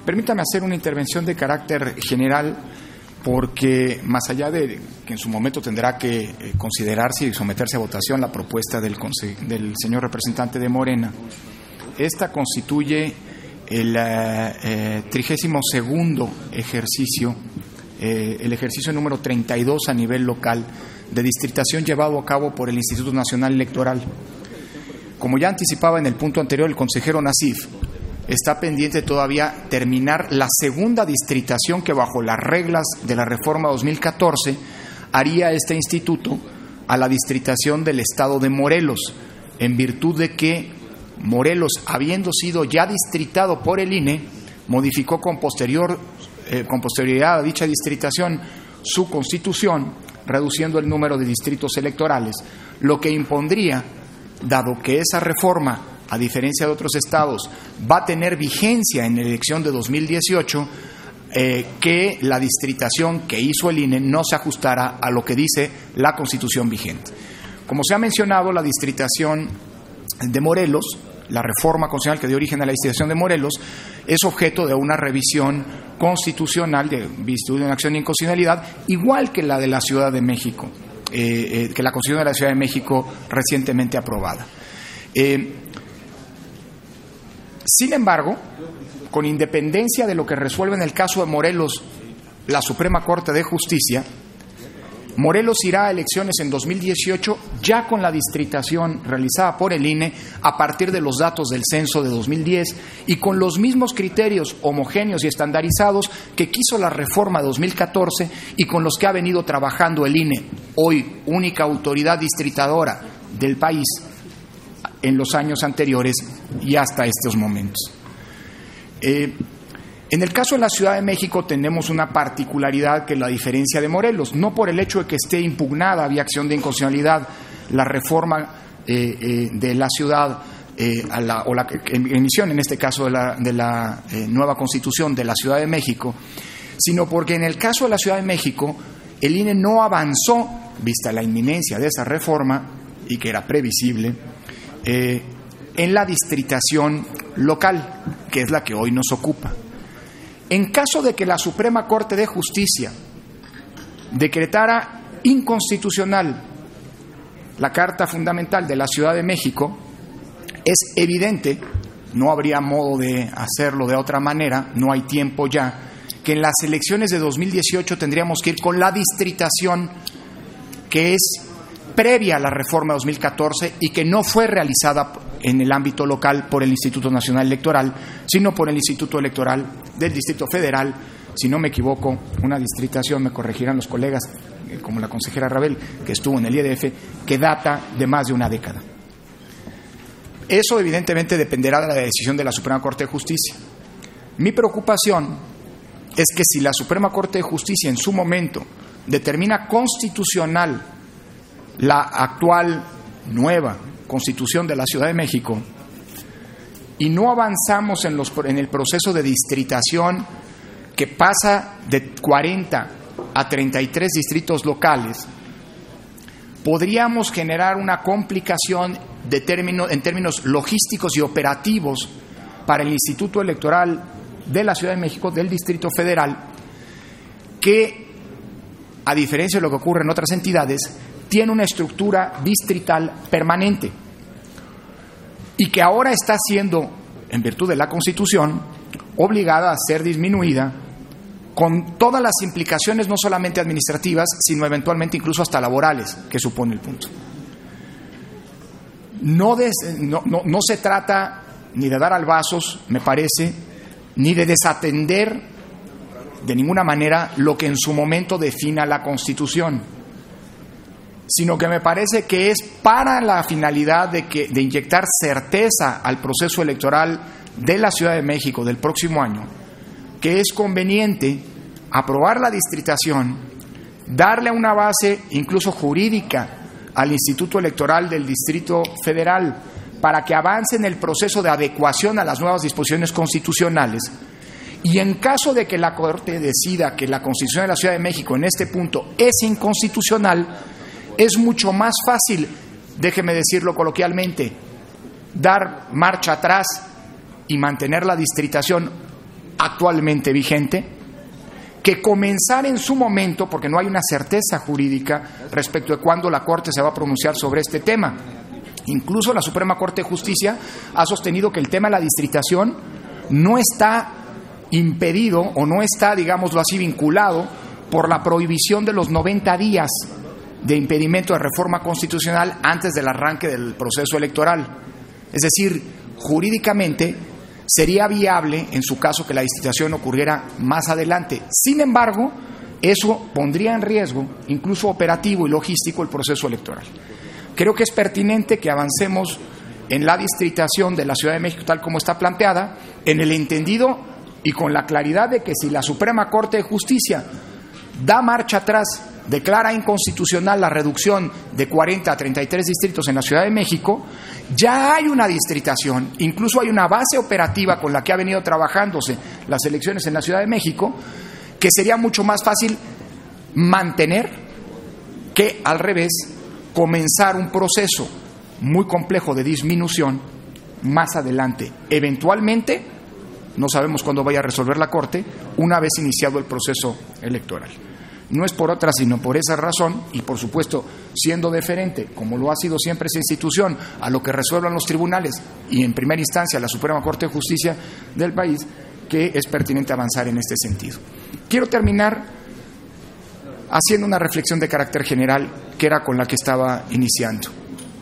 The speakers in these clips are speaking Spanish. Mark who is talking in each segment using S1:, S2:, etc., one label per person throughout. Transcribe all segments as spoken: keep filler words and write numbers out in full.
S1: permítame hacer una intervención de carácter general, porque más allá de que en su momento tendrá que eh, considerarse y someterse a votación la propuesta del, del señor representante de Morena, esta constituye el eh, trigésimo segundo ejercicio, eh, el ejercicio número treinta y dos a nivel local de distritación llevado a cabo por el Instituto Nacional Electoral. Como ya anticipaba en el punto anterior el consejero Nasif, está pendiente todavía terminar la segunda distritación que bajo las reglas de la reforma dos mil catorce haría este instituto a la distritación del estado de Morelos, en virtud de que Morelos, habiendo sido ya distritado por el I N E, modificó con, posterior, eh, con posterioridad a dicha distritación su constitución, reduciendo el número de distritos electorales, lo que impondría, dado que esa reforma, a diferencia de otros estados, va a tener vigencia en la elección de dos mil dieciocho, eh, que la distritación que hizo el I N E no se ajustara a lo que dice la Constitución vigente. Como se ha mencionado, la distritación de Morelos, la reforma constitucional que dio origen a la distritación de Morelos, es objeto de una revisión constitucional de virtud de una acción de inconstitucionalidad, igual que la de la Ciudad de México, eh, eh, que la Constitución de la Ciudad de México recientemente aprobada. Eh, Sin embargo, con independencia de lo que resuelve en el caso de Morelos la Suprema Corte de Justicia, Morelos irá a elecciones en dos mil dieciocho ya con la distritación realizada por el I N E a partir de los datos del censo de dos mil diez y con los mismos criterios homogéneos y estandarizados que quiso la reforma de dos mil catorce y con los que ha venido trabajando el I N E, hoy única autoridad distritadora del país, en los años anteriores y hasta estos momentos. Eh, en el caso de la Ciudad de México tenemos una particularidad que la diferencia de Morelos, no por el hecho de que esté impugnada vía acción de inconstitucionalidad la reforma eh, eh, de la ciudad eh, a la, o la emisión, en este caso, de la, de la eh, nueva Constitución de la Ciudad de México, sino porque en el caso de la Ciudad de México el I N E no avanzó, vista la inminencia de esa reforma y que era previsible, Eh, en la distritación local, que es la que hoy nos ocupa. En caso de que la Suprema Corte de Justicia decretara inconstitucional la Carta Fundamental de la Ciudad de México, es evidente, no habría modo de hacerlo de otra manera, no hay tiempo ya, que en las elecciones de dos mil dieciocho tendríamos que ir con la distritación que es previa a la reforma de dos mil catorce y que no fue realizada en el ámbito local por el Instituto Nacional Electoral, sino por el Instituto Electoral del Distrito Federal. Si no me equivoco, una distritación, me corregirán los colegas, como la consejera Rabel, que estuvo en el I E D F, que data de más de una década. Eso evidentemente dependerá de la decisión de la Suprema Corte de Justicia. Mi preocupación es que si la Suprema Corte de Justicia en su momento determina constitucional la actual nueva Constitución de la Ciudad de México y no avanzamos en, los, en el proceso de distritación que pasa de cuarenta a treinta y tres distritos locales, podríamos generar una complicación de término, en términos logísticos y operativos para el Instituto Electoral de la Ciudad de México, del Distrito Federal, que, a diferencia de lo que ocurre en otras entidades, tiene una estructura distrital permanente y que ahora está siendo, en virtud de la Constitución, obligada a ser disminuida con todas las implicaciones no solamente administrativas, sino eventualmente incluso hasta laborales que supone el punto. No, des, no, no, no se trata ni de dar albazos, me parece, ni de desatender de ninguna manera lo que en su momento defina la Constitución, sino que me parece que es para la finalidad de, que, de inyectar certeza al proceso electoral de la Ciudad de México del próximo año, que es conveniente aprobar la distritación, darle una base incluso jurídica al Instituto Electoral del Distrito Federal para que avance en el proceso de adecuación a las nuevas disposiciones constitucionales, y en caso de que la Corte decida que la Constitución de la Ciudad de México en este punto es inconstitucional, es mucho más fácil, déjeme decirlo coloquialmente, dar marcha atrás y mantener la distritación actualmente vigente, que comenzar en su momento, porque no hay una certeza jurídica respecto de cuándo la Corte se va a pronunciar sobre este tema. Incluso la Suprema Corte de Justicia ha sostenido que el tema de la distritación no está impedido o no está, digámoslo así, vinculado por la prohibición de los noventa días de impedimento de reforma constitucional antes del arranque del proceso electoral. Es decir, jurídicamente sería viable en su caso que la distritación ocurriera más adelante. Sin embargo, eso pondría en riesgo, incluso operativo y logístico, el proceso electoral. Creo que es pertinente que avancemos en la distritación de la Ciudad de México tal como está planteada, en el entendido y con la claridad de que si la Suprema Corte de Justicia da marcha atrás, declara inconstitucional la reducción de cuarenta a treinta y tres distritos en la Ciudad de México, ya hay una distritación, incluso hay una base operativa con la que ha venido trabajándose las elecciones en la Ciudad de México, que sería mucho más fácil mantener que, al revés, comenzar un proceso muy complejo de disminución más adelante. Eventualmente, no sabemos cuándo vaya a resolver la Corte, una vez iniciado el proceso electoral. No es por otra, sino por esa razón, y por supuesto siendo deferente, como lo ha sido siempre esa institución, a lo que resuelvan los tribunales y en primera instancia la Suprema Corte de Justicia del país, que es pertinente avanzar en este sentido. Quiero terminar haciendo una reflexión de carácter general, que era con la que estaba iniciando.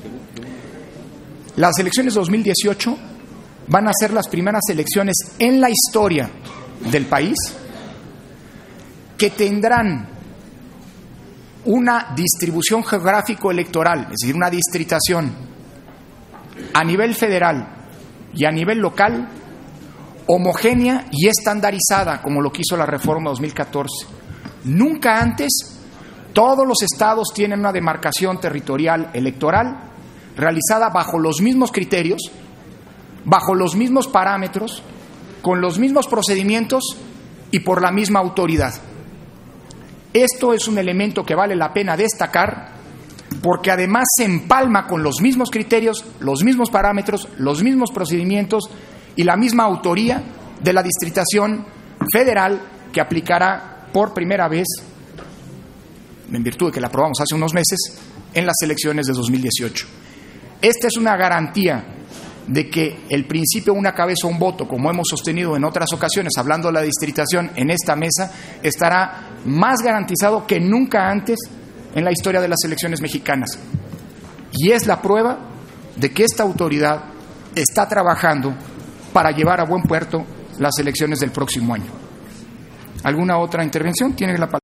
S1: Las elecciones dos mil dieciocho van a ser las primeras elecciones en la historia del país que tendrán una distribución geográfico-electoral, es decir, una distritación a nivel federal y a nivel local homogénea y estandarizada, como lo quiso la reforma dos mil catorce. Nunca antes todos los estados tienen una demarcación territorial electoral realizada bajo los mismos criterios, bajo los mismos parámetros, con los mismos procedimientos y por la misma autoridad. Esto es un elemento que vale la pena destacar porque además se empalma con los mismos criterios, los mismos parámetros, los mismos procedimientos y la misma autoría de la distritación federal que aplicará por primera vez, en virtud de que la aprobamos hace unos meses, en las elecciones de dos mil dieciocho. Esta es una garantía de que el principio una cabeza, un voto, como hemos sostenido en otras ocasiones, hablando de la distritación en esta mesa, estará más garantizado que nunca antes en la historia de las elecciones mexicanas. Y es la prueba de que esta autoridad está trabajando para llevar a buen puerto las elecciones del próximo año. ¿Alguna otra intervención? Tiene la palabra.